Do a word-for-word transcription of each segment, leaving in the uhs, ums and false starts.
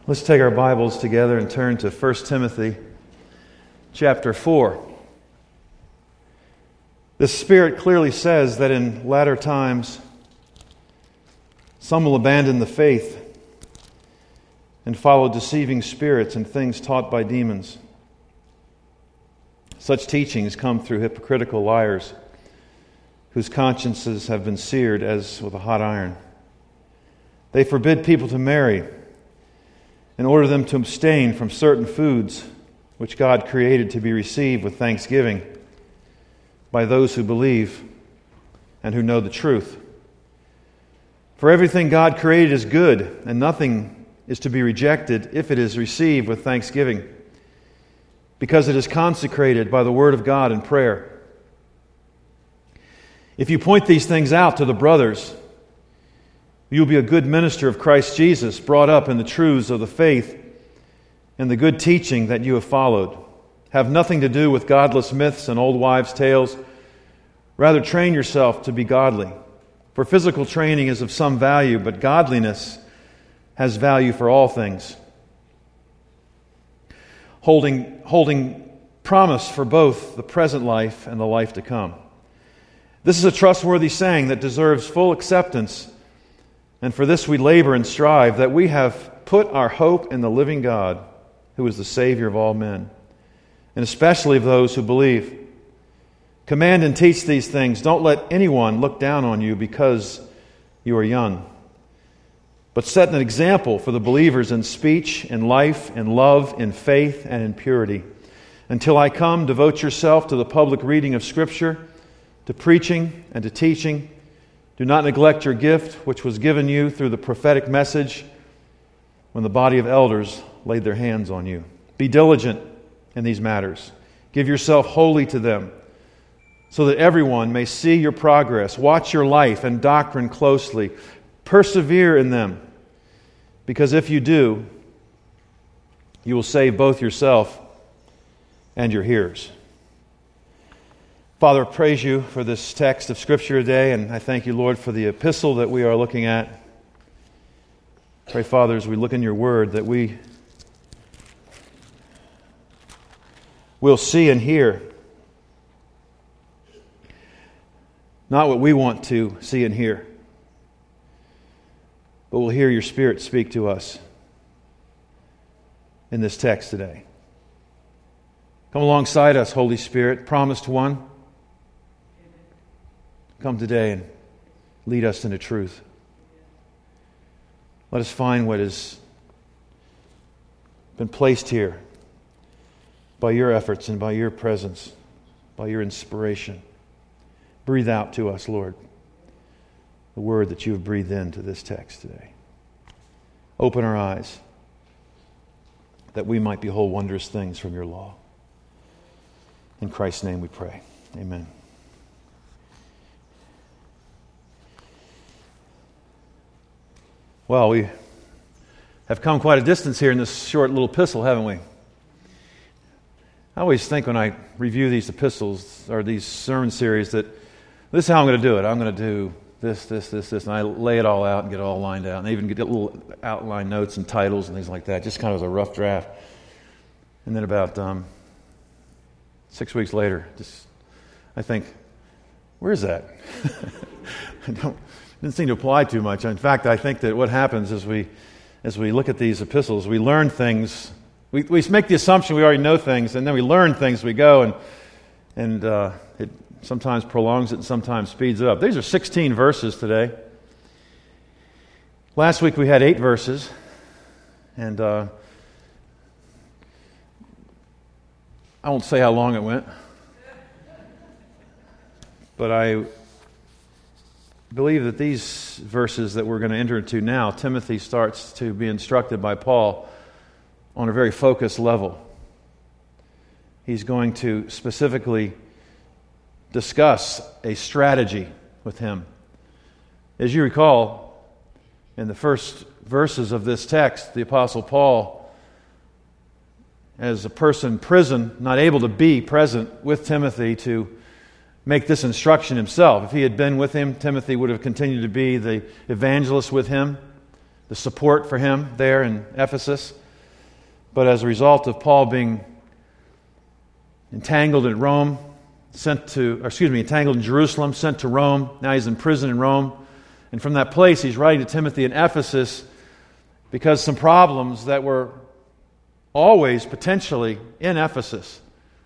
Let's take our Bibles together and turn to First Timothy chapter four. The Spirit clearly says that in latter times some will abandon the faith and follow deceiving spirits and things taught by demons. Such teachings come through hypocritical liars whose consciences have been seared as with a hot iron. They forbid people to marry and order them to abstain from certain foods which God created to be received with thanksgiving by those who believe and who know the truth. For everything God created is good, and nothing is to be rejected if it is received with thanksgiving, because it is consecrated by the word of God and prayer. If you point these things out to the brothers, you will be a good minister of Christ Jesus, brought up in the truths of the faith and the good teaching that you have followed. Have nothing to do with godless myths and old wives' tales. Rather, train yourself to be godly. For physical training is of some value, but godliness has value for all things, holding, holding promise for both the present life and the life to come. This is a trustworthy saying that deserves full acceptance, and for this we labor and strive, that we have put our hope in the living God, who is the Savior of all men, and especially of those who believe. Command and teach these things. Don't let anyone look down on you because you are young, but set an example for the believers in speech, in life, in love, in faith, and in purity. Until I come, devote yourself to the public reading of Scripture, to preaching and to teaching. Do not neglect your gift, which was given you through the prophetic message when the body of elders laid their hands on you. Be diligent in these matters. Give yourself wholly to them, so that everyone may see your progress. Watch your life and doctrine closely. Persevere in them, because if you do, you will save both yourself and your hearers. Father, I praise you for this text of Scripture today, and I thank you, Lord, for the epistle that we are looking at. Pray, Father, as we look in your word, that we will see and hear not what we want to see and hear, but we'll hear your Spirit speak to us in this text today. Come alongside us, Holy Spirit, promised one. Come today and lead us into truth. Let us find what has been placed here by your efforts and by your presence, by your inspiration. Breathe out to us, Lord, the word that you have breathed into this text today. Open our eyes that we might behold wondrous things from your law. In Christ's name we pray. Amen. Well, we have come quite a distance here in this short little epistle, haven't we? I always think when I review these epistles or these sermon series that this is how I'm going to do it. I'm going to do this, this, this, this, and I lay it all out and get it all lined out. And I even get little outline notes and titles and things like that, just kind of as a rough draft. And then about um, six weeks later, just I think, where's that? I don't... Didn't seem to apply too much. In fact, I think that what happens is we, as we look at these epistles, we learn things. We, we make the assumption we already know things, and then we learn things as we go, and and uh, it sometimes prolongs it and sometimes speeds it up. These are sixteen verses today. Last week we had eight verses, and uh, I won't say how long it went, but I believe that these verses that we're going to enter into now, Timothy starts to be instructed by Paul on a very focused level. He's going to specifically discuss a strategy with him. As you recall, in the first verses of this text, the Apostle Paul, as a person in prison, not able to be present with Timothy to make this instruction himself. If he had been with him, Timothy would have continued to be the evangelist with him, the support for him there in Ephesus. But as a result of Paul being entangled in Rome, sent to, or excuse me, entangled in Jerusalem, sent to Rome, now he's in prison in Rome. And from that place, he's writing to Timothy in Ephesus because some problems that were always potentially in Ephesus.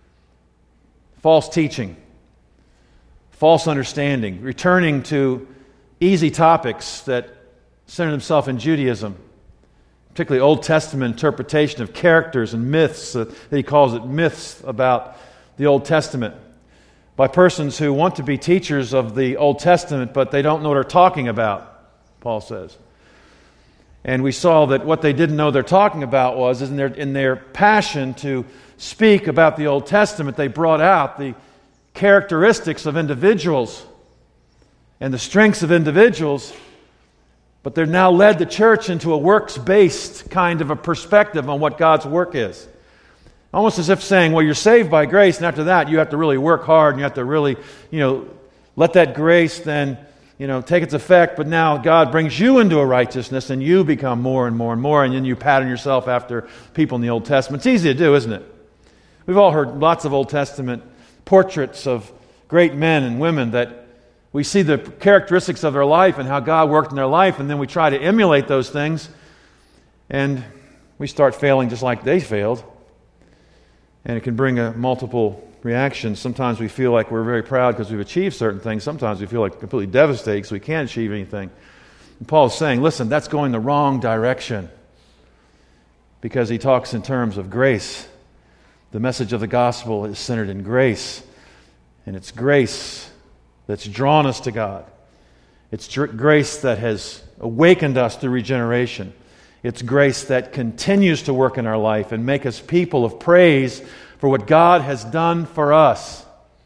False teaching, false understanding, returning to easy topics that center themselves in Judaism, particularly Old Testament interpretation of characters and myths, uh, that he calls it myths about the Old Testament, by persons who want to be teachers of the Old Testament, but they don't know what they're talking about, Paul says. And we saw that what they didn't know they're talking about was, in their, in their passion to speak about the Old Testament, they brought out the characteristics of individuals and the strengths of individuals, but they've now led the church into a works-based kind of a perspective on what God's work is. Almost as if saying, well, you're saved by grace, and after that you have to really work hard, and you have to really, you know, let that grace then, you know, take its effect, but now God brings you into a righteousness, and you become more and more and more, and then you pattern yourself after people in the Old Testament. It's easy to do, isn't it? We've all heard lots of Old Testament portraits of great men and women that we see the characteristics of their life and how God worked in their life, and then we try to emulate those things, and we start failing just like they failed. And it can bring a multiple reactions. Sometimes we feel like we're very proud because we've achieved certain things. Sometimes we feel like completely devastated because we can't achieve anything. And Paul is saying, listen, that's going the wrong direction, because he talks in terms of grace. The message of the gospel is centered in grace, and it's grace that's drawn us to God. It's dr- grace that has awakened us through regeneration. It's grace that continues to work in our life and make us people of praise for what God has done for us.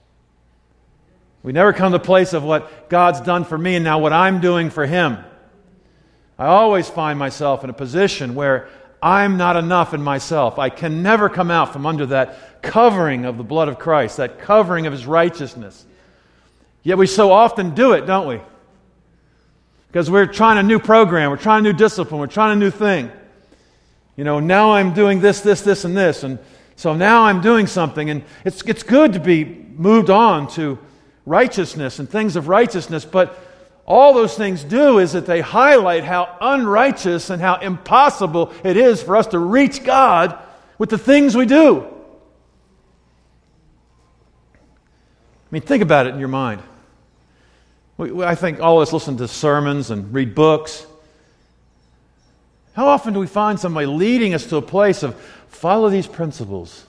We never come to the place of what God's done for me and now what I'm doing for Him. I always find myself in a position where I'm not enough in myself. I can never come out from under that covering of the blood of Christ, that covering of His righteousness. Yet we so often do it, don't we? Because we're trying a new program, we're trying a new discipline, we're trying a new thing. You know, now I'm doing this, this, this, and this, and so now I'm doing something, and it's it's good to be moved on to righteousness and things of righteousness, but all those things do is that they highlight how unrighteous and how impossible it is for us to reach God with the things we do. I mean, think about it in your mind. We, I think all of us listen to sermons and read books. How often do we find somebody leading us to a place of follow these principles?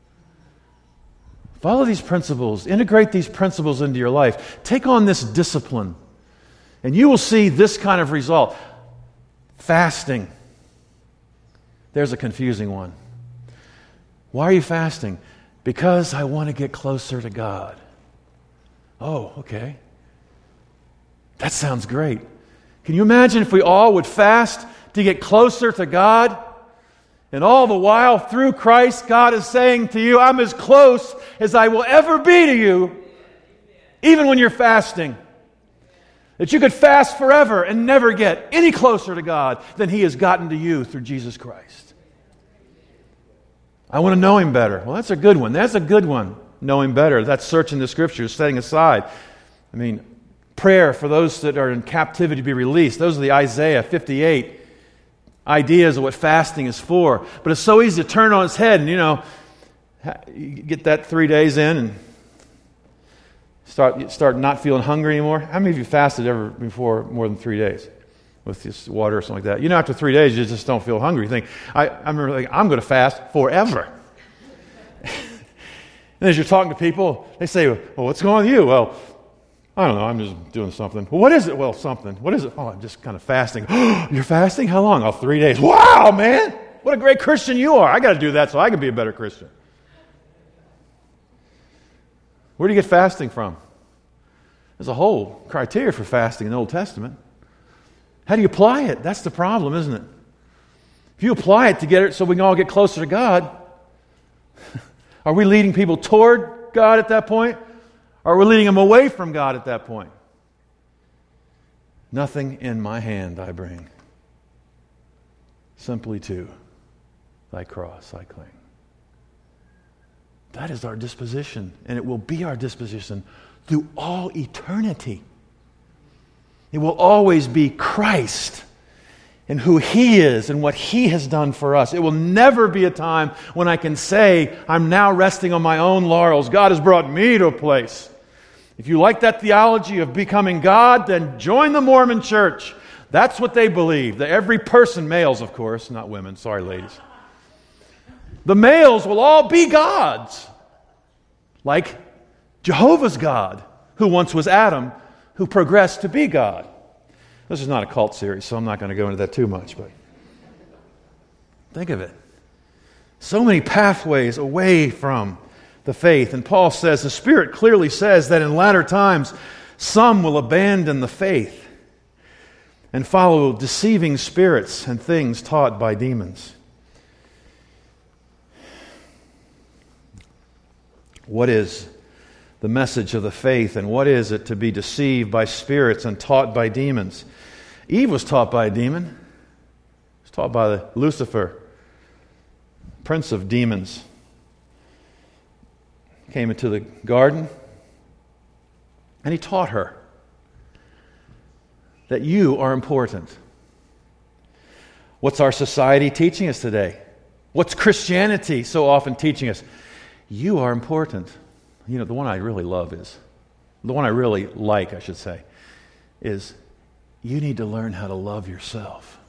Follow these principles. Integrate these principles into your life. Take on this discipline, and you will see this kind of result. Fasting. There's a confusing one. Why are you fasting? Because I want to get closer to God. Oh, okay. That sounds great. Can you imagine if we all would fast to get closer to God? And all the while, through Christ, God is saying to you, I'm as close as I will ever be to you, even when you're fasting. That you could fast forever and never get any closer to God than He has gotten to you through Jesus Christ. I want to know Him better. Well, that's a good one. That's a good one. Know Him better. That's searching the Scriptures, setting aside. I mean, prayer for those that are in captivity to be released. Those are the Isaiah fifty-eight ideas of what fasting is for. But it's so easy to turn on its head and, you know, you get that three days in and start start not feeling hungry anymore. How many of you fasted ever before more than three days with just water or something like that? You know, after three days, you just don't feel hungry. You think, I, I remember thinking, I'm going to fast forever. And as you're talking to people, they say, well, what's going on with you? Well, I don't know, I'm just doing something. Well, what is it? Well, something. What is it? Oh, I'm just kind of fasting. You're fasting? How long? Oh, three days. Wow, man! What a great Christian you are. I got to do that so I can be a better Christian. Where do you get fasting from? There's a whole criteria for fasting in the Old Testament. How do you apply it? That's the problem, isn't it? If you apply it to get it so we can all get closer to God, are we leading people toward God at that point? Or are we leading them away from God at that point? Nothing in my hand I bring. simply to thy cross I cling. That is our disposition, and it will be our disposition through all eternity. It will always be Christ and who He is and what He has done for us. It will never be a time when I can say, I'm now resting on my own laurels. God has brought me to a place. If you like that theology of becoming God, then join the Mormon Church. That's what they believe. That every person, males of course, not women, sorry ladies. The males will all be gods. Like Jehovah's God, who once was Adam, who progressed to be God. This is not a cult series, so I'm not going to go into that too much, but think of it. So many pathways away from the faith. And Paul says, the Spirit clearly says that in latter times, some will abandon the faith and follow deceiving spirits and things taught by demons. What is the message of the faith, and what is it to be deceived by spirits and taught by demons? Eve was taught by a demon. She was taught by the Lucifer, prince of demons. Came into the garden, and he taught her that you are important. What's our society teaching us today? What's Christianity so often teaching us? You are important. You know, the one I really love is, the one I really like, I should say, is you need to learn how to love yourself.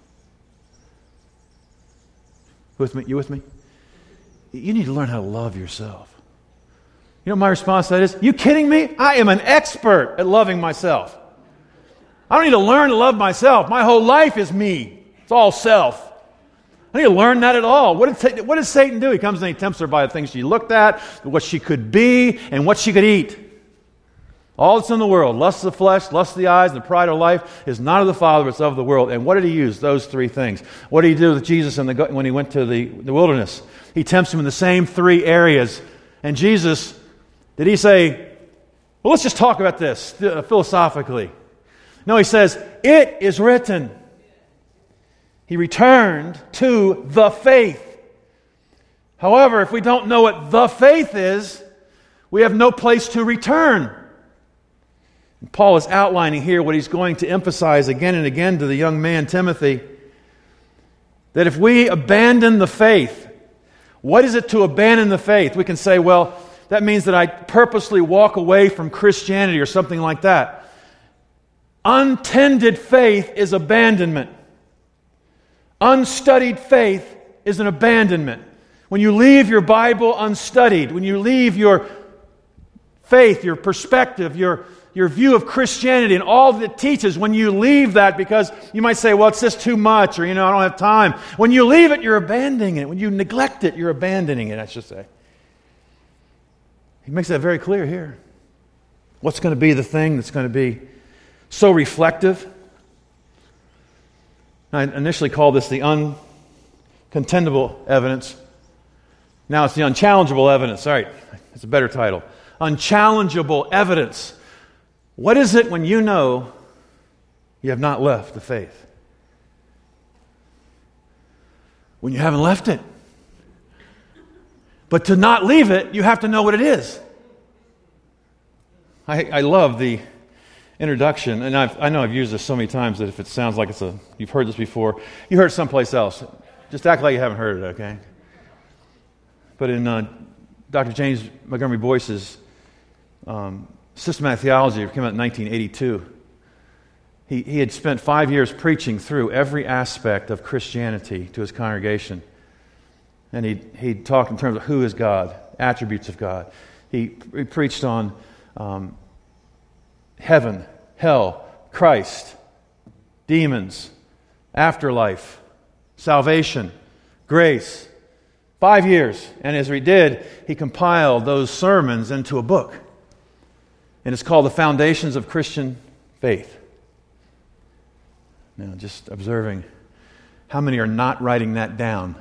With me? You with me? You need to learn how to love yourself. You know what my response to that is? You kidding me? I am an expert at loving myself. I don't need to learn to love myself. My whole life is me. It's all self. I need to learn that at all. What, did, what does Satan do? He comes and he tempts her by the things she looked at, what she could be, and what she could eat. All that's in the world, lust of the flesh, lust of the eyes, and the pride of life, is not of the Father, it's of the world. And what did he use? Those three things. What did he do with Jesus in the, when he went to the, the wilderness? He tempts him in the same three areas. And Jesus, did he say, well, let's just talk about this philosophically? No, he says, it is written. He returned to the faith. However, if we don't know what the faith is, we have no place to return. And Paul is outlining here what he's going to emphasize again and again to the young man Timothy, that if we abandon the faith, what is it to abandon the faith? We can say, well, that means that I purposely walk away from Christianity or something like that. Untended faith is abandonment. Unstudied faith is an abandonment. When you leave your Bible unstudied, when you leave your faith, your perspective, your, your view of Christianity and all that it teaches, when you leave that because you might say, well, it's just too much, or, you know, I don't have time. When you leave it, you're abandoning it. When you neglect it, you're abandoning it, I should say. He makes that very clear here. What's going to be the thing that's going to be so reflective? I initially called this the uncontendable evidence. Now it's the unchallengeable evidence. All right, that's a better title. Unchallengeable evidence. What is it when you know you have not left the faith? When you haven't left it. But to not leave it, you have to know what it is. I, I love the introduction, and I've, I know I've used this so many times that if it sounds like it's a, you've heard this before, you heard it someplace else. Just act like you haven't heard it, okay? But in uh, Doctor James Montgomery Boyce's um, Systematic Theology, it came out in nineteen eighty-two, he, he had spent five years preaching through every aspect of Christianity to his congregation. And he he talked in terms of who is God, attributes of God. He, he preached on um, heaven, hell, Christ, demons, afterlife, salvation, grace. Five years. And as he did, he compiled those sermons into a book. And it's called The Foundations of Christian Faith. Now, just observing how many are not writing that down.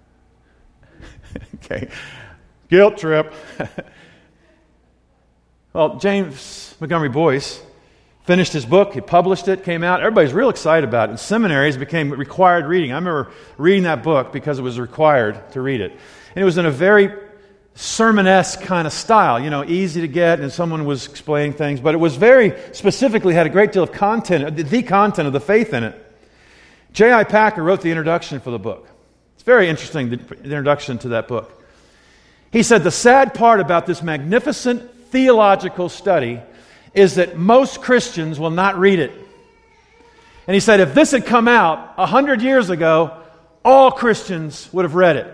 Okay. Guilt trip. Well, James Montgomery Boyce finished his book, he published it, came out. Everybody's real excited about it. In seminaries, it became required reading. I remember reading that book because it was required to read it. And it was in a very sermon-esque kind of style, you know, easy to get, and someone was explaining things, but it was very specifically, had a great deal of content, the content of the faith in it. J I Packer wrote the introduction for the book. It's very interesting, the introduction to that book. He said, the sad part about this magnificent theological study is that most Christians will not read it. And he said, if this had come out a hundred years ago, all Christians would have read it.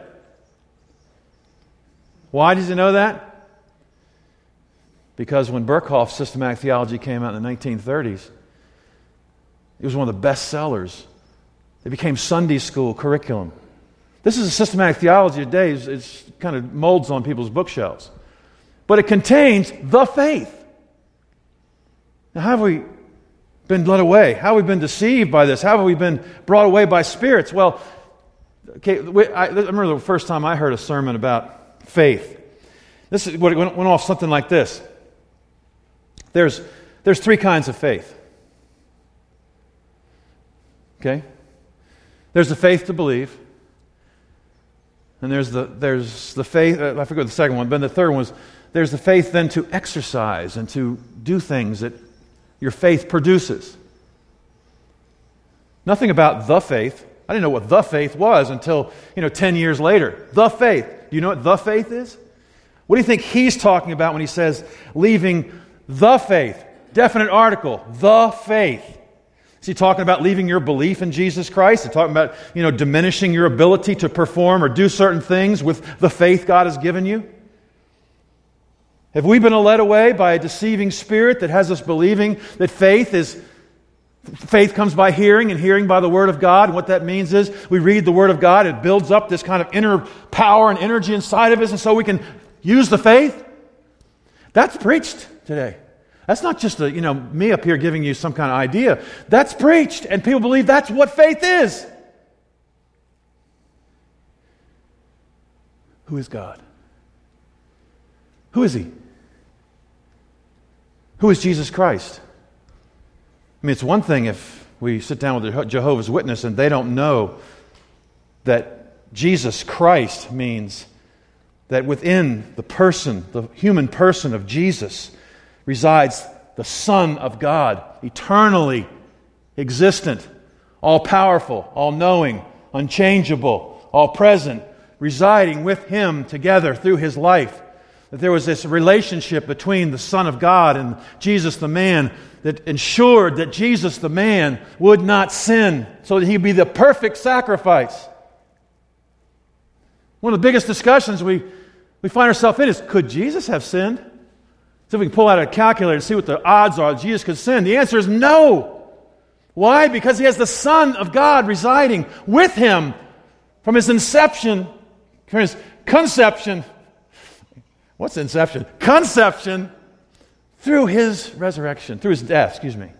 Why does he know that? Because when Berkhoff's Systematic Theology came out in the nineteen thirties, it was one of the best sellers. It became Sunday school curriculum. This is a systematic theology today. It's, it's kind of molds on people's bookshelves. But it contains the faith. Now, how have we been led away? How have we been deceived by this? How have we been brought away by spirits? Well, okay, I, I remember the first time I heard a sermon about faith. This is what it went, went off something like this. There's, there's three kinds of faith. Okay? There's the faith to believe. And there's the there's the faith, uh, I forget the second one, but the third one was, there's the faith then to exercise and to do things that your faith produces. Nothing about the faith. I didn't know what the faith was until, you know, ten years later. The faith. Do you know what the faith is? What do you think he's talking about when he says leaving the faith? Definite article. The faith. Is he talking about leaving your belief in Jesus Christ? Is he talking about, you know, diminishing your ability to perform or do certain things with the faith God has given you? Have we been led away by a deceiving spirit that has us believing that faith is faith comes by hearing and hearing by the Word of God? And what that means is we read the Word of God, it builds up this kind of inner power and energy inside of us, and so we can use the faith. That's preached today. That's not just a, you know, me up here giving you some kind of idea. That's preached, and people believe that's what faith is. Who is God? Who is He? Who is Jesus Christ? I mean, it's one thing if we sit down with a Jehovah's Witness and they don't know that Jesus Christ means that within the person, the human person of Jesus, resides the Son of God, eternally existent, all-powerful, all-knowing, unchangeable, all-present, residing with Him together through His life. That there was this relationship between the Son of God and Jesus the man that ensured that Jesus the man would not sin, so that He'd be the perfect sacrifice. One of the biggest discussions we, we find ourselves in is, could Jesus have sinned? So if we can pull out a calculator and see what the odds are that Jesus could sin. The answer is no. Why? Because He has the Son of God residing with Him from His inception, from His conception. What's inception? Conception through His resurrection, through His death, excuse me.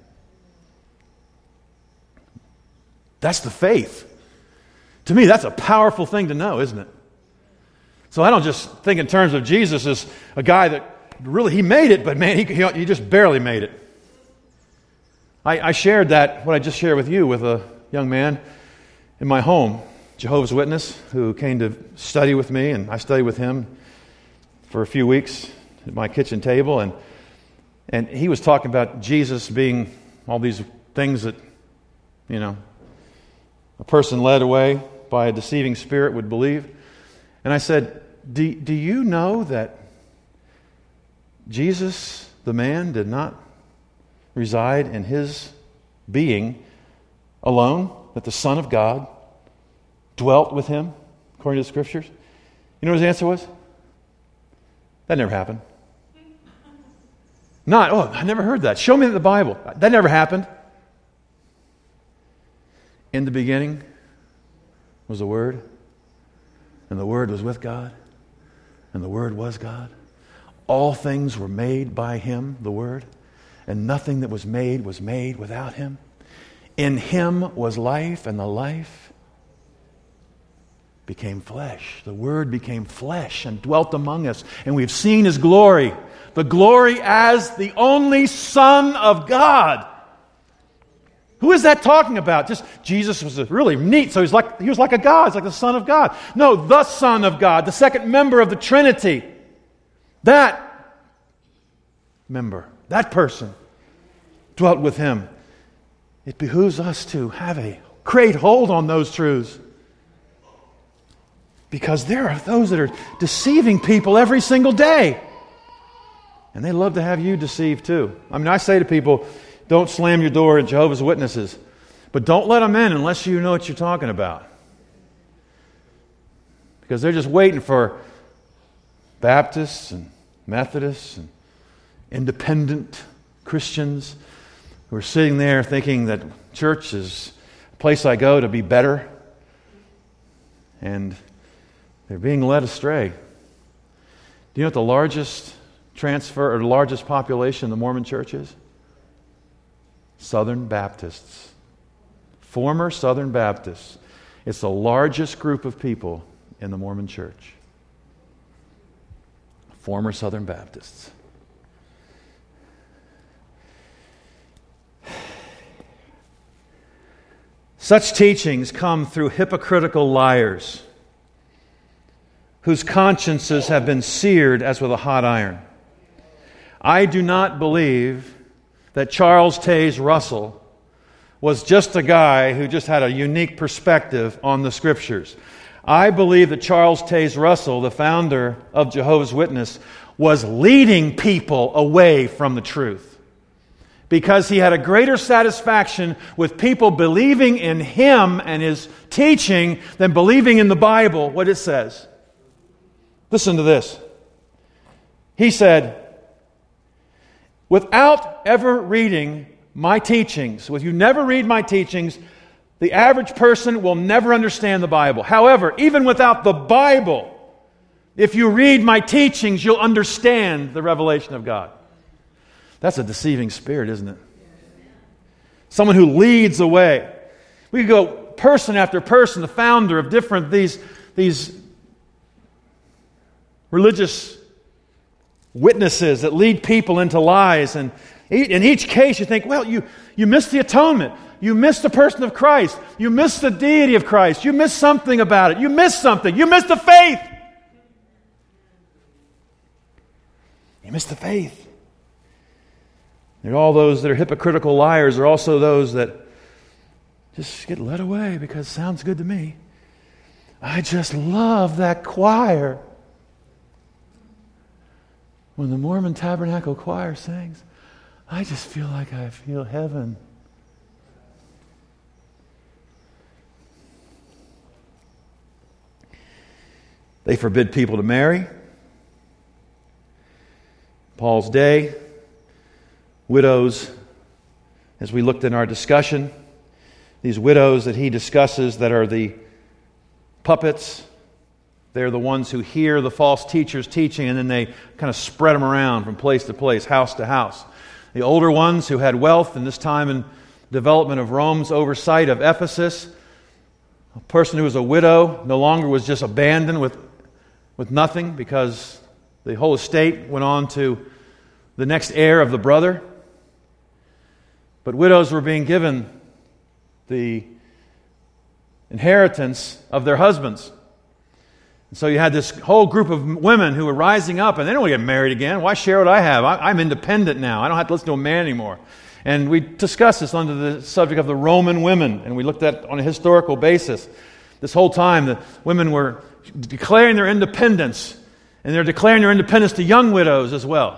That's the faith. To me, that's a powerful thing to know, isn't it? So I don't just think in terms of Jesus as a guy that really, He made it, but man, he, he, he just barely made it. I, I shared that, what I just shared with you, with a young man in my home, Jehovah's Witness, who came to study with me, and I studied with him for a few weeks at my kitchen table, and and he was talking about Jesus being all these things that, you know, a person led away by a deceiving spirit would believe. And I said, do, do you know that Jesus, the man, did not reside in His being alone, that the Son of God dwelt with Him, according to the Scriptures? You know what his answer was? That never happened. Not, oh, I never heard that. Show me in the Bible. That never happened. In the beginning was the Word, and the Word was with God, and the Word was God. All things were made by Him, the Word, and nothing that was made was made without Him. In Him was life, and the life became flesh. The Word became flesh and dwelt among us. And we've seen His glory. The glory as the only Son of God. Who is that talking about? Just Jesus was really neat. So he's like, he was like a God. He's like the Son of God. No, the Son of God, the second member of the Trinity. That member, that person dwelt with Him. It behooves us to have a great hold on those truths. Because there are those that are deceiving people every single day. And they love to have you deceived too. I mean, I say to people, don't slam your door at Jehovah's Witnesses. But don't let them in unless you know what you're talking about. Because they're just waiting for Baptists and Methodists and independent Christians who are sitting there thinking that church is a place I go to be better. And they're being led astray. Do you know what the largest transfer or the largest population in the Mormon church is? Southern Baptists. Former Southern Baptists. It's the largest group of people in the Mormon church. Former Southern Baptists. Such teachings come through hypocritical liars whose consciences have been seared as with a hot iron. I do not believe that Charles Taze Russell was just a guy who just had a unique perspective on the Scriptures. I believe that Charles Taze Russell, the founder of Jehovah's Witness, was leading people away from the truth. Because he had a greater satisfaction with people believing in him and his teaching than believing in the Bible, what it says. Listen to this. He said, without ever reading my teachings, if you never read my teachings, the average person will never understand the Bible. However, even without the Bible, if you read my teachings, you'll understand the revelation of God. That's a deceiving spirit, isn't it? Someone who leads away. We could go person after person, the founder of different these, these religious witnesses that lead people into lies. And in each case you think, well, you, you missed the atonement. You missed the person of Christ. You missed the deity of Christ. You missed something about it. You missed something. You missed the faith. You missed the faith. There are all those that are hypocritical liars. There are also those that just get led away because it sounds good to me. I just love that choir. When the Mormon Tabernacle Choir sings, I just feel like I feel heaven. They forbid people to marry. Paul's day, widows, as we looked in our discussion, these widows that he discusses that are the puppets, they're the ones who hear the false teachers teaching and then they kind of spread them around from place to place, house to house. The older ones who had wealth in this time in development of Rome's oversight of Ephesus, a person who was a widow no longer was just abandoned with, with nothing because the whole estate went on to the next heir of the brother. But widows were being given the inheritance of their husbands. And so you had this whole group of women who were rising up, and they don't want to get married again. Why share what I have? I, I'm independent now. I don't have to listen to a man anymore. And we discussed this under the subject of the Roman women, and we looked at on a historical basis. This whole time, the women were declaring their independence, and they're declaring their independence to young widows as well.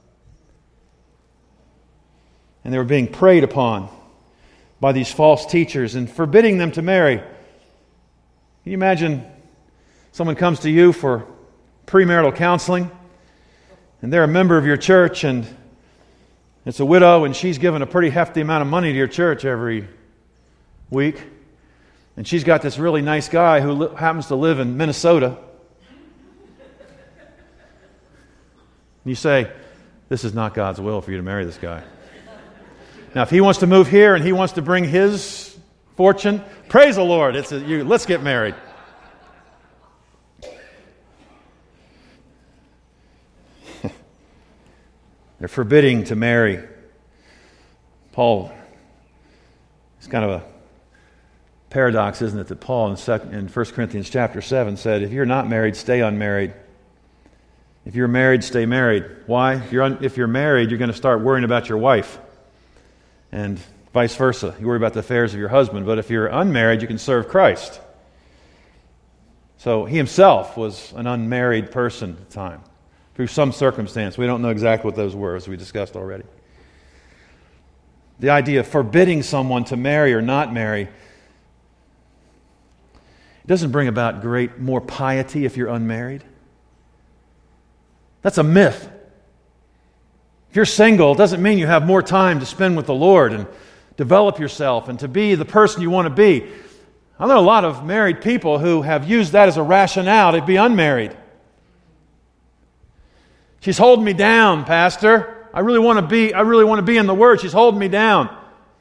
And they were being preyed upon by these false teachers and forbidding them to marry. Can you imagine someone comes to you for premarital counseling, and they're a member of your church, and it's a widow, and she's given a pretty hefty amount of money to your church every week, and she's got this really nice guy who li- happens to live in Minnesota. And you say, this is not God's will for you to marry this guy. Now, if he wants to move here and he wants to bring his fortune, praise the Lord. It's a, you, let's get married. They're forbidding to marry. Paul, it's kind of a paradox, isn't it, that Paul in, second, in First Corinthians chapter seven said, if you're not married, stay unmarried. If you're married, stay married. Why? If you're, un, if you're married, you're going to start worrying about your wife. And vice versa. You worry about the affairs of your husband. But if you're unmarried, you can serve Christ. So he himself was an unmarried person at the time, through some circumstance. We don't know exactly what those were, as we discussed already. The idea of forbidding someone to marry or not marry, it doesn't bring about great more piety if you're unmarried. That's a myth. If you're single, it doesn't mean you have more time to spend with the Lord and develop yourself and to be the person you want to be. I know a lot of married people who have used that as a rationale to be unmarried. She's holding me down, Pastor. I really want to be, I really want to be in the Word. She's holding me down.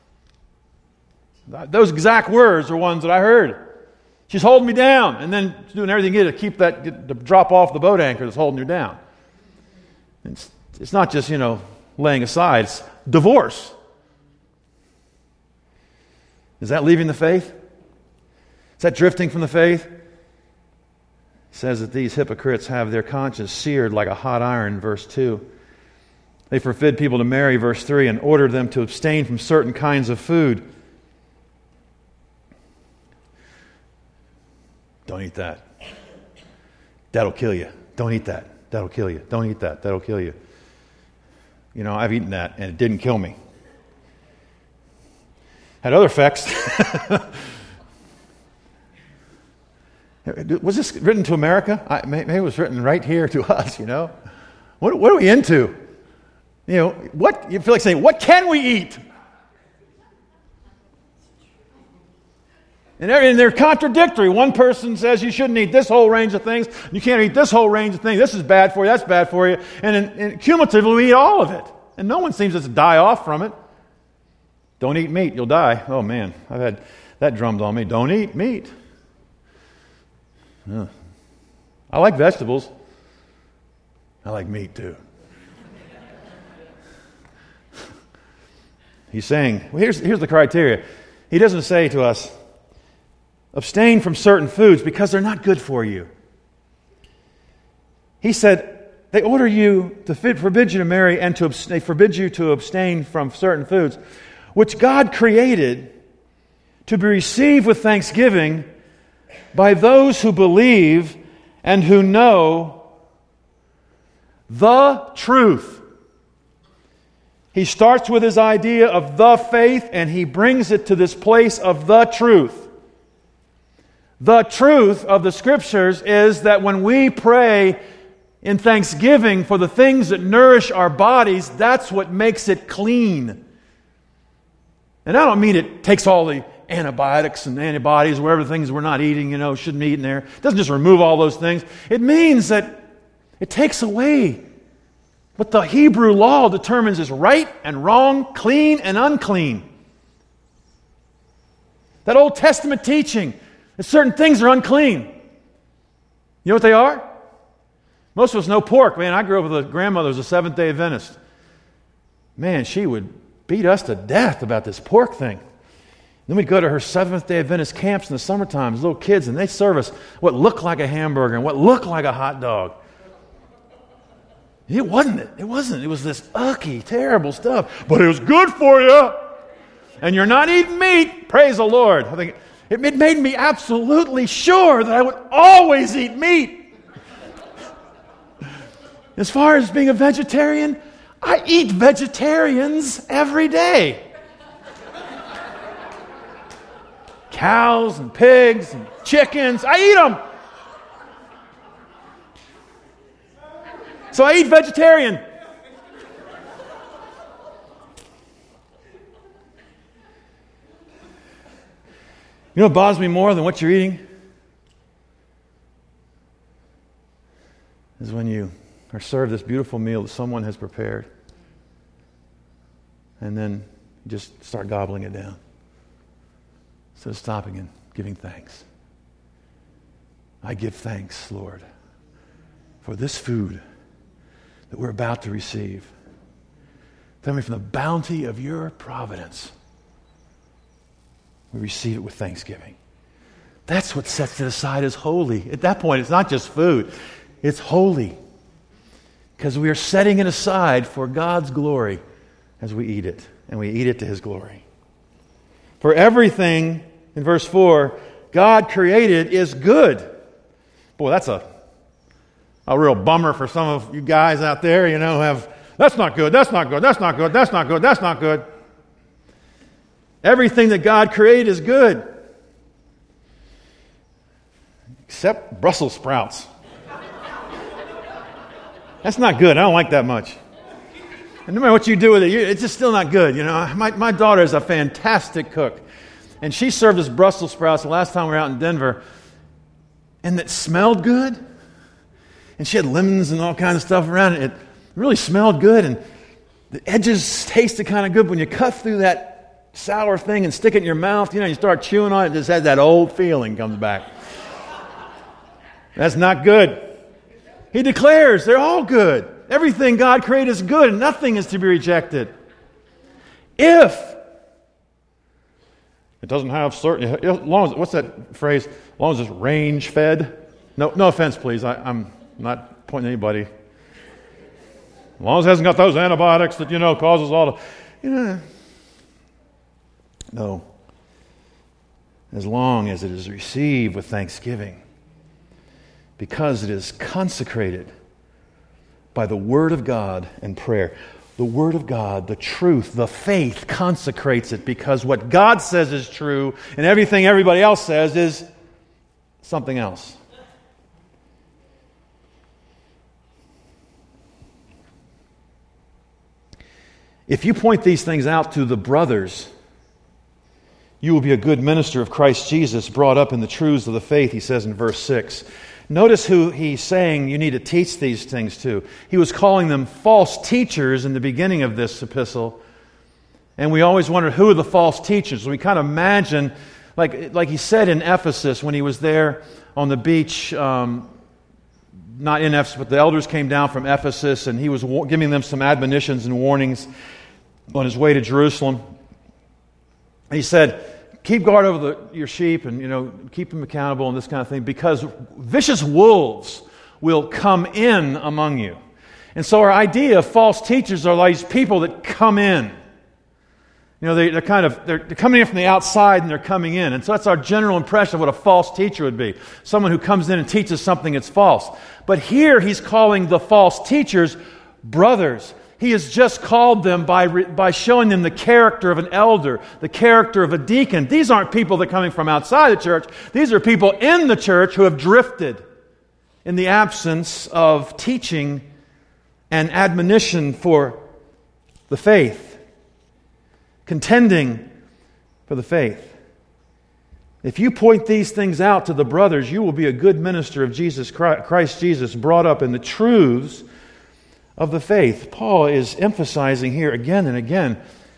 Those exact words are ones that I heard. She's holding me down, and then she's doing everything to keep that, to drop off the boat anchor that's holding her down. It's, it's not just, you know, laying aside. It's divorce. Is that leaving the faith? Is that drifting from the faith? It says that these hypocrites have their conscience seared like a hot iron, verse two. They forbid people to marry, verse three, and order them to abstain from certain kinds of food. Don't eat that. That'll kill you. Don't eat that. That'll kill you. Don't eat that. That'll kill you. You know, I've eaten that, and it didn't kill me. Had other effects. Was this written to America? I, maybe it was written right here to us, you know. What, what are we into? You know, what you feel like saying, what can we eat? And they're, and they're contradictory. One person says you shouldn't eat this whole range of things. You can't eat this whole range of things. This is bad for you. That's bad for you. And, in, and cumulatively, we eat all of it. And no one seems to die off from it. Don't eat meat. You'll die. Oh, man. I've had that drummed on me. Don't eat meat. Ugh. I like vegetables. I like meat, too. He's saying, well, here's, here's the criteria. He doesn't say to us, abstain from certain foods because they're not good for you. He said, they order you to forbid you to marry and to they forbid you to abstain from certain foods, which God created to be received with thanksgiving by those who believe and who know the truth. He starts with his idea of the faith and he brings it to this place of the truth. The truth of the Scriptures is that when we pray in thanksgiving for the things that nourish our bodies, that's what makes it clean. And I don't mean it takes all the antibiotics and antibodies, whatever things we're not eating, you know, shouldn't eat in there. It doesn't just remove all those things. It means that it takes away what the Hebrew law determines is right and wrong, clean and unclean. That Old Testament teaching that certain things are unclean. You know what they are? Most of us know pork. Man, I grew up with a grandmother who was a Seventh-day Adventist. Man, she would beat us to death about this pork thing. Then we'd go to her Seventh-day Adventist camps in the summertime as little kids, and they'd serve us what looked like a hamburger and what looked like a hot dog. It wasn't it. It wasn't. It was this ucky, terrible stuff. But it was good for you. And you're not eating meat. Praise the Lord. I think it made me absolutely sure that I would always eat meat. As far as being a vegetarian, I eat vegetarians every day. Cows and pigs and chickens, I eat them. So I eat vegetarian. You know what bothers me more than what you're eating? Is when you are served this beautiful meal that someone has prepared and then you just start gobbling it down instead of stopping and giving thanks. I give thanks, Lord, for this food that we're about to receive. Tell me, from the bounty of your providence, we receive it with thanksgiving. That's what sets it aside as holy. At that point, it's not just food. It's holy. Because we are setting it aside for God's glory as we eat it. And we eat it to His glory. For everything, in verse four, God created is good. Boy, that's a, a real bummer for some of you guys out there, you know, have, that's not good, that's not good, that's not good, that's not good, that's not good. Everything that God created is good. Except Brussels sprouts. That's not good. I don't like that much. And no matter what you do with it, it's just still not good. You know, my, my daughter is a fantastic cook. And she served us Brussels sprouts the last time we were out in Denver. And it smelled good. And she had lemons and all kinds of stuff around it. It really smelled good. And the edges tasted kind of good. When you cut through that sour thing and stick it in your mouth, you know, you start chewing on it, it just has that old feeling comes back. That's not good. He declares they're all good. Everything God created is good, and nothing is to be rejected. If it doesn't have certain, as long as, what's that phrase? As long as it's range fed. No, no offense, please. I, I'm not pointing at anybody. As long as it hasn't got those antibiotics that, you know, causes all the, you know. No. As long as it is received with thanksgiving, because it is consecrated by the Word of God and prayer. The Word of God, the truth, the faith consecrates it, because what God says is true and everything everybody else says is something else. If you point these things out to the brothers, you will be a good minister of Christ Jesus, brought up in the truths of the faith, he says in verse six. Notice who he's saying you need to teach these things to. He was calling them false teachers in the beginning of this epistle. And we always wondered, who are the false teachers? We kind of imagine, like, like he said in Ephesus when he was there on the beach, um, not in Ephesus, but the elders came down from Ephesus, and he was wa- giving them some admonitions and warnings on his way to Jerusalem. And he said, keep guard over the, your sheep, and, you know, keep them accountable and this kind of thing, because vicious wolves will come in among you. And so our idea of false teachers are these people that come in. You know, they, they're kind of, they're, they're coming in from the outside and they're coming in. And so that's our general impression of what a false teacher would be. Someone who comes in and teaches something that's false. But here he's calling the false teachers brothers. He has just called them by, by showing them the character of an elder, the character of a deacon. These aren't people that are coming from outside the church. These are people in the church who have drifted in the absence of teaching and admonition for the faith, contending for the faith. If you point these things out to the brothers, you will be a good minister of Jesus Christ, Christ Jesus, brought up in the truths of the faith. Paul is emphasizing here again and again,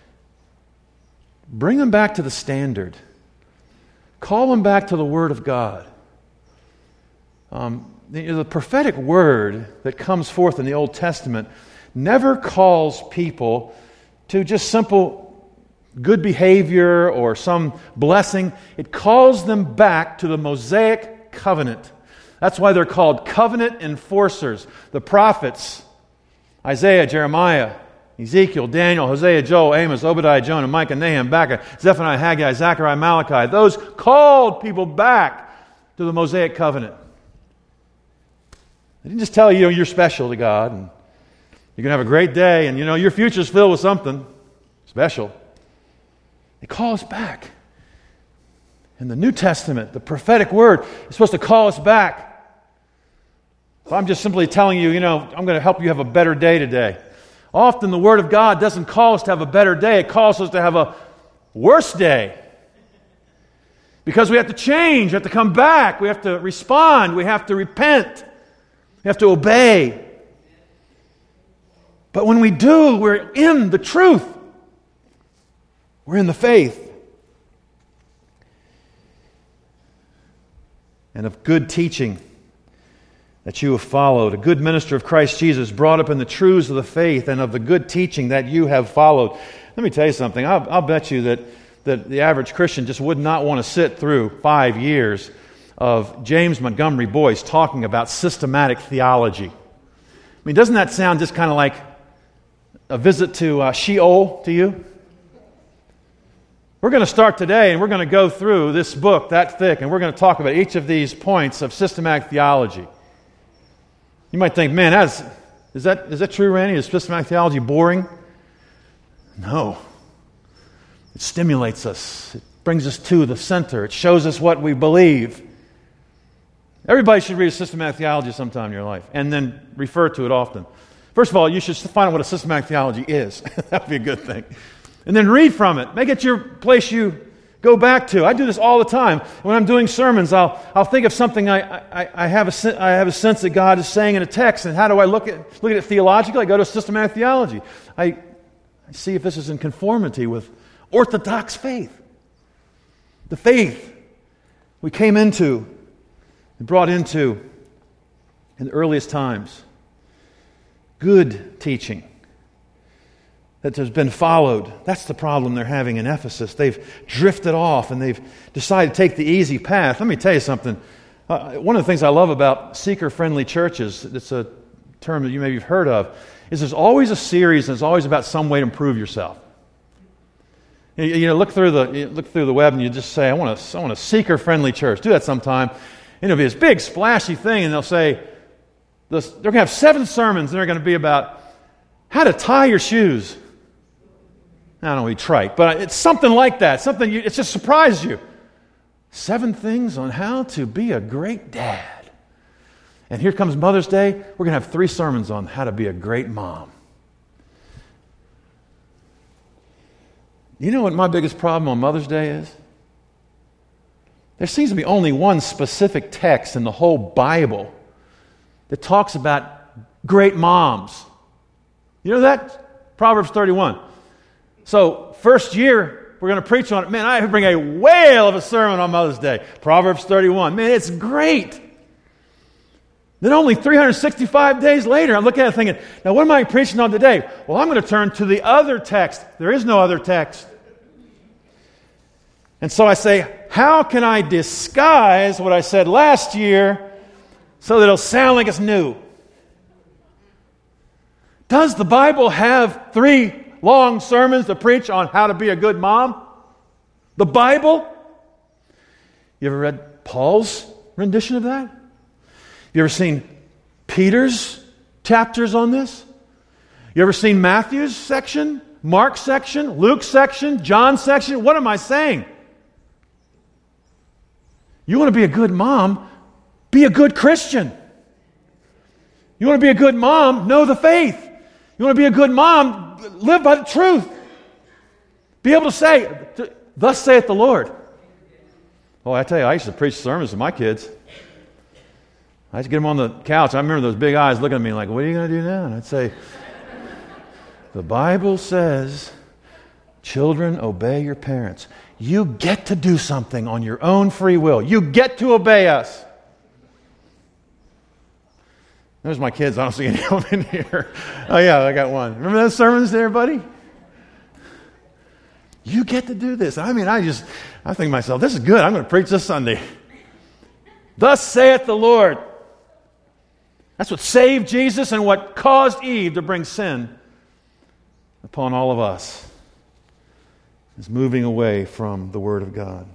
bring them back to the standard. Call them back to the Word of God. Um, the, the prophetic word that comes forth in the Old Testament never calls people to just simple good behavior or some blessing. It calls them back to the Mosaic covenant. That's why they're called covenant enforcers. The prophets, Isaiah, Jeremiah, Ezekiel, Daniel, Hosea, Joel, Amos, Obadiah, Jonah, Micah, Nahum, Habakkuk, Zephaniah, Haggai, Zechariah, Malachi. Those called people back to the Mosaic covenant. They didn't just tell you, you know, you're special to God and you're going to have a great day and, you know, your future's filled with something special. They call us back. In the New Testament, the prophetic word is supposed to call us back. If I'm just simply telling you, you know, I'm going to help you have a better day today. Often the Word of God doesn't call us to have a better day. It calls us to have a worse day. Because we have to change. We have to come back. We have to respond. We have to repent. We have to obey. But when we do, we're in the truth. We're in the faith. And of good teaching. that you have followed, a good minister of Christ Jesus, brought up in the truths of the faith and of the good teaching that you have followed. Let me tell you something. I'll, I'll bet you that, that the average Christian just would not want to sit through five years of James Montgomery Boyce talking about systematic theology. I mean, doesn't that sound just kind of like a visit to uh, Sheol to you? We're going to start today, and we're going to go through this book that thick, and we're going to talk about each of these points of systematic theology. You might think, man, that's, is that is that true, Randy? Is systematic theology boring? No. It stimulates us. It brings us to the center. It shows us what we believe. Everybody should read a systematic theology sometime in your life, and then refer to it often. First of all, you should find out what a systematic theology is. That would be a good thing. And then read from it. Make it your place you go back to. I do this all the time. When I'm doing sermons, I'll I'll think of something I I, I have a I have a sense that God is saying in a text, and how do I look at look at it theologically? I go to systematic theology. I, I see if this is in conformity with orthodox faith, the faith we came into and brought into in the earliest times. Good teaching that has been followed. That's the problem they're having in Ephesus. They've drifted off and they've decided to take the easy path. Let me tell you something. Uh, one of the things I love about seeker-friendly churches, it's a term that you maybe have heard of, is there's always a series and it's always about some way to improve yourself. You, you know, look through the you look through the web and you just say, I want a, I want a seeker-friendly church. Do that sometime. And it'll be this big splashy thing, and they'll say, this, they're going to have seven sermons and they're going to be about how to tie your shoes. I don't know, we trite, but it's something like that. Something you, it just surprises you. Seven things on how to be a great dad. And here comes Mother's Day. We're going to have three sermons on how to be a great mom. You know what my biggest problem on Mother's Day is? There seems to be only one specific text in the whole Bible that talks about great moms. You know that? Proverbs thirty-one. So, first year, we're going to preach on it. Man, I bring a whale of a sermon on Mother's Day. Proverbs thirty-one. Man, it's great. Then only three hundred sixty-five days later, I'm looking at it thinking, now what am I preaching on today? Well, I'm going to turn to the other text. There is no other text. And so I say, how can I disguise what I said last year so that it'll sound like it's new? Does the Bible have three long sermons to preach on how to be a good mom? The Bible? You ever read Paul's rendition of that? You ever seen Peter's chapters on this? You ever seen Matthew's section, Mark's section, Luke's section, John's section? What am I saying? You want to be a good mom? Be a good Christian. You want to be a good mom? Know the faith. You want to be a good mom? Live by the truth. Be able to say, thus saith the Lord. Oh, I tell you, I used to preach sermons to my kids. I used to get them on the couch. I remember those big eyes looking at me like, what are you going to do now? And I'd say, the Bible says, children, obey your parents. You get to do something on your own free will. You get to obey us. There's my kids. I don't see any of them in here. Oh, yeah, I got one. Remember those sermons there, buddy? You get to do this. I mean, I just, I think to myself, this is good. I'm going to preach this Sunday. Thus saith the Lord. That's what saved Jesus and what caused Eve to bring sin upon all of us. Is moving away from the Word of God.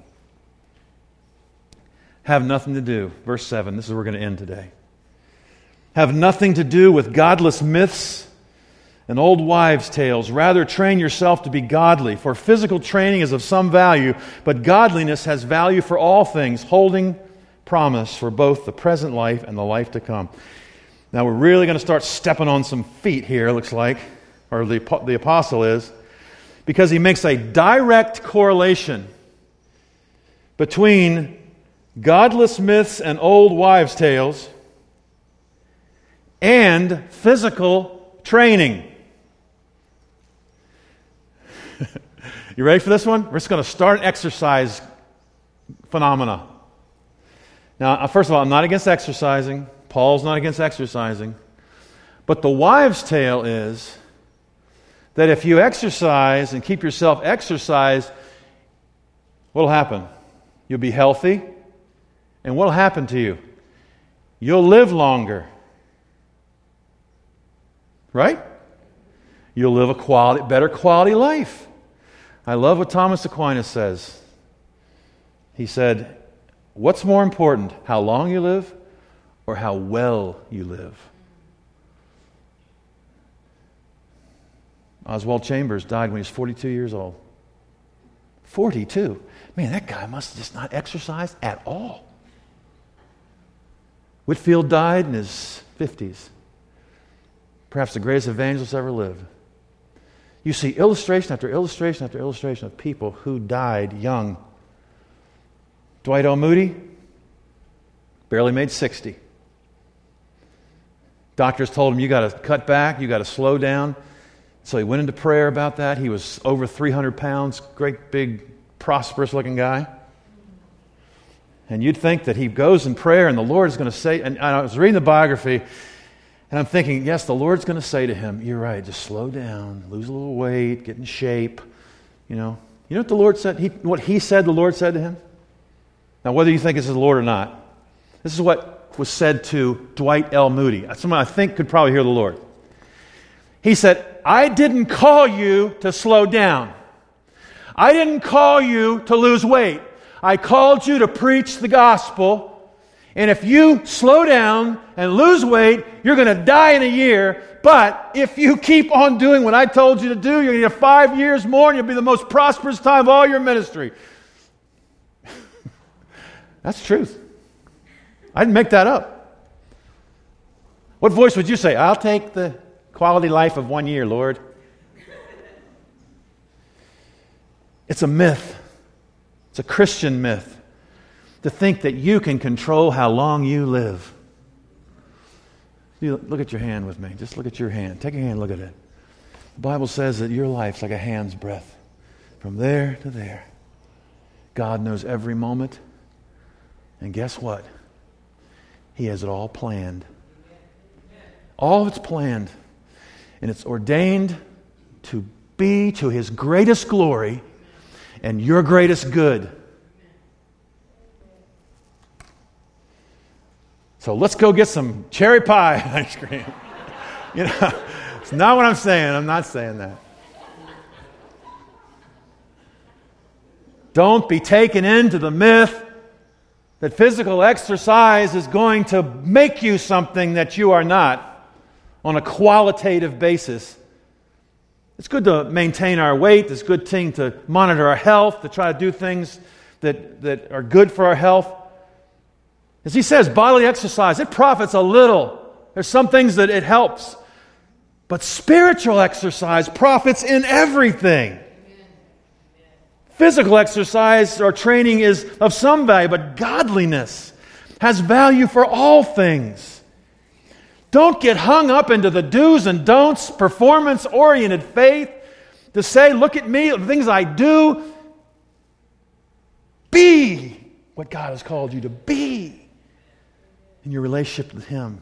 Have nothing to do. Verse seven, this is where we're going to end today. Have nothing to do with godless myths and old wives' tales. Rather, train yourself to be godly. For physical training is of some value, but godliness has value for all things, holding promise for both the present life and the life to come. Now, we're really going to start stepping on some feet here, it looks like, or the, the apostle is, because he makes a direct correlation between godless myths and old wives' tales and physical training. You ready for this one? We're just going to start an exercise phenomena. Now, first of all, I'm not against exercising. Paul's not against exercising. But the wives' tale is that if you exercise and keep yourself exercised, what will happen? You'll be healthy. And what will happen to you? You'll live longer. Right? You'll live a quality, better quality life. I love what Thomas Aquinas says. He said, what's more important, how long you live or how well you live? Oswald Chambers died when he was forty-two years old. forty-two. Man, that guy must have just not exercised at all. Whitefield died in his fifties. Perhaps the greatest evangelist ever lived. You see illustration after illustration after illustration of people who died young. Dwight L. Moody barely made sixty. Doctors told him, you got to cut back, you got to slow down. So he went into prayer about that. He was over three hundred pounds, great big, prosperous looking guy. And you'd think that he goes in prayer and the Lord is going to say, and I was reading the biography, and I'm thinking, yes, the Lord's going to say to him, you're right, just slow down, lose a little weight, get in shape. You know, you know what the Lord said? He, what he said the Lord said to him? Now, whether you think this is the Lord or not, this is what was said to Dwight L. Moody. Someone I think could probably hear the Lord. He said, I didn't call you to slow down. I didn't call you to lose weight. I called you to preach the gospel. And if you slow down and lose weight, you're going to die in a year. But if you keep on doing what I told you to do, you're going to get five years more and you'll be the most prosperous time of all your ministry. That's truth. I didn't make that up. What voice would you say? I'll take the quality life of one year, Lord. It's a myth. It's a Christian myth to think that you can control how long you live. You look at your hand with me. Just look at your hand. Take your hand and look at it. The Bible says that your life's like a hand's breadth. From there to there. God knows every moment. And guess what? He has it all planned. All of it's planned. And it's ordained to be to His greatest glory and your greatest good. So let's go get some cherry pie ice cream. You know, it's not what I'm saying. I'm not saying that. Don't be taken into the myth that physical exercise is going to make you something that you are not on a qualitative basis. It's good to maintain our weight. It's a good thing to monitor our health, to try to do things that, that are good for our health. As he says, bodily exercise, it profits a little. There's some things that it helps. But spiritual exercise profits in everything. Physical exercise or training is of some value, but godliness has value for all things. Don't get hung up into the do's and don'ts, performance-oriented faith, to say, look at me, the things I do. Be what God has called you to be in your relationship with Him.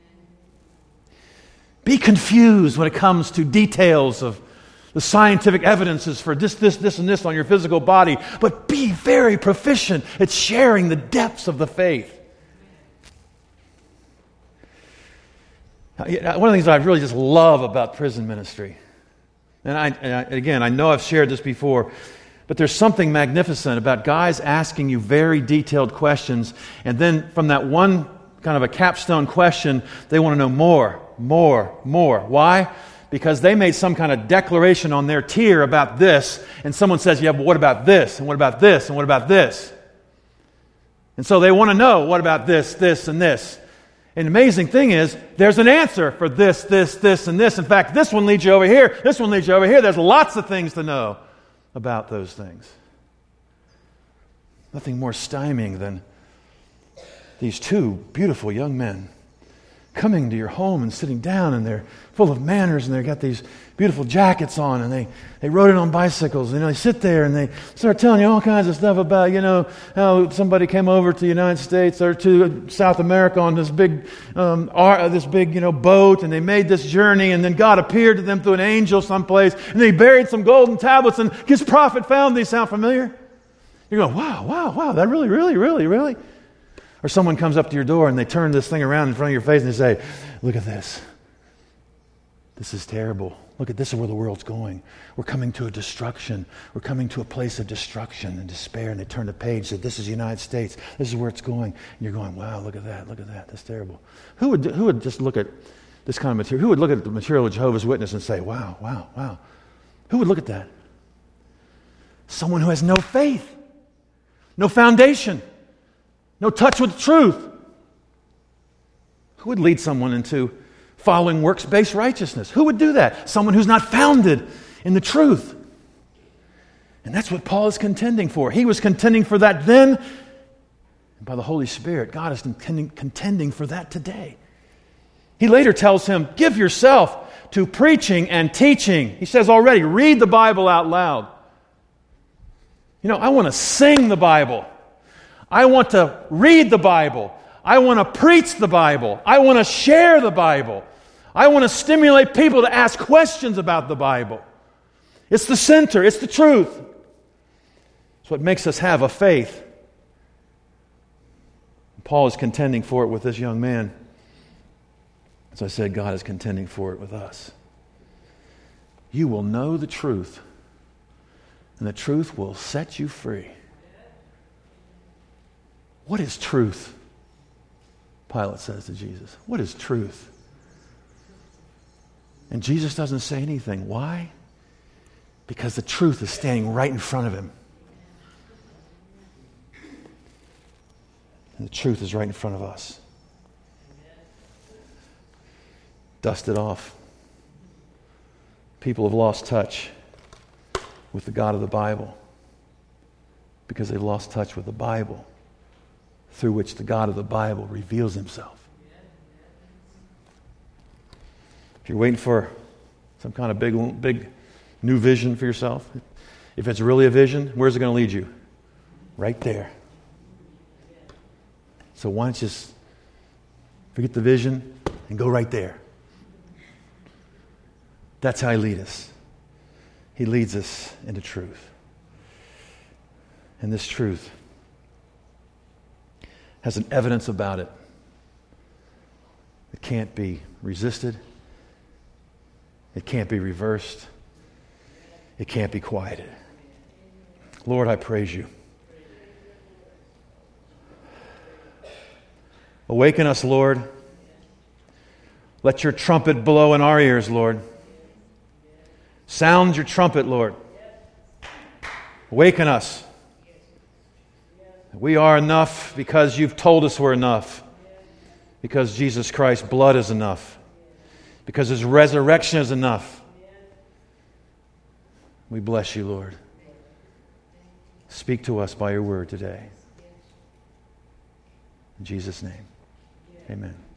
Be confused when it comes to details of the scientific evidences for this, this, this, and this on your physical body, but be very proficient at sharing the depths of the faith. One of the things that I really just love about prison ministry, and, I, and I, again, I know I've shared this before, but there's something magnificent about guys asking you very detailed questions, and then from that one kind of a capstone question, they want to know more, more, more. Why? Because they made some kind of declaration on their tier about this, and someone says, yeah, but what about this, and what about this, and what about this? And so they want to know, what about this, this, and this? And the amazing thing is, there's an answer for this, this, this, and this. In fact, this one leads you over here, this one leads you over here. There's lots of things to know about those things. Nothing more stymieing than these two beautiful young men coming to your home and sitting down, and they're full of manners, and they've got these beautiful jackets on, and they, they rode in on bicycles, and they sit there and they start telling you all kinds of stuff about, you know, how somebody came over to the United States or to South America on this big, um, ar- this big, you know, boat, and they made this journey, and then God appeared to them through an angel someplace, and they buried some golden tablets, and his prophet found these. Sound familiar? You're going, wow, wow, wow, that really, really, really, really? Or someone comes up to your door and they turn this thing around in front of your face and they say, look at this. This is terrible. Look at this is where the world's going. We're coming to a destruction. We're coming to a place of destruction and despair. And they turn the page, say, this is the United States. This is where it's going. And you're going, wow, look at that, look at that. That's terrible. Who would who would just look at this kind of material? Who would look at the material of Jehovah's Witness and say, wow, wow, wow? Who would look at that? Someone who has no faith, no foundation, no touch with the truth. Who would lead someone into following works-based righteousness? Who would do that? Someone who's not founded in the truth. And that's what Paul is contending for. He was contending for that then, and by the Holy Spirit, God is contending, contending for that today. He later tells him, give yourself to preaching and teaching. He says already, read the Bible out loud. You know, I want to sing the Bible. I want to read the Bible. I want to preach the Bible. I want to share the Bible. I want to stimulate people to ask questions about the Bible. It's the center. It's the truth. It's what makes us have a faith. Paul is contending for it with this young man. As I said, God is contending for it with us. You will know the truth, and the truth will set you free. What is truth? Pilate says to Jesus. What is truth? And Jesus doesn't say anything. Why? Because the truth is standing right in front of him. And the truth is right in front of us. Dust it off. People have lost touch with the God of the Bible because they've lost touch with the Bible, through which the God of the Bible reveals himself. If you're waiting for some kind of big, big new vision for yourself, if it's really a vision, where's it going to lead you? Right there. So why don't you just forget the vision and go right there? That's how he leads us. He leads us into truth. And this truth has an evidence about it that can't be resisted. It can't be reversed. It can't be quieted. Lord, I praise you. Awaken us, Lord. Let your trumpet blow in our ears, Lord. Sound your trumpet, Lord. Awaken us. We are enough because you've told us we're enough. Because Jesus Christ's blood is enough. Because his resurrection is enough. We bless you, Lord. Speak to us by your word today. In Jesus' name, amen.